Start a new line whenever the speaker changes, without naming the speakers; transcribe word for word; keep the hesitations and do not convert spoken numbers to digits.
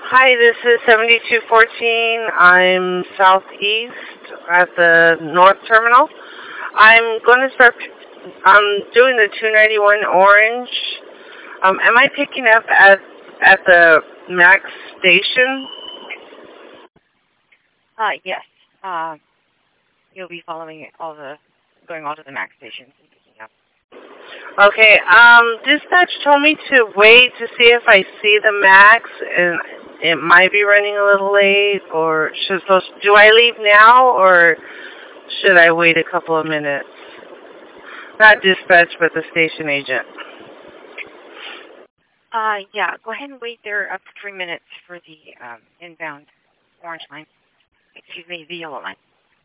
Hi, this is seventy-two fourteen. I'm southeast at the North Terminal. I'm going to start. I'm doing the two ninety-one Orange. Um, am I picking up at at the Max station?
Uh, yes. Uh, you'll be following all the, going all to the Max stations and picking up.
Okay. Um, dispatch told me to wait to see if I see the Max, and it might be running a little late. Or should so? Do I leave now, or should I wait a couple of minutes? Not dispatch, but the station agent.
Uh, yeah, go ahead and wait there up to three minutes for the um, inbound orange line. Excuse me, the yellow line.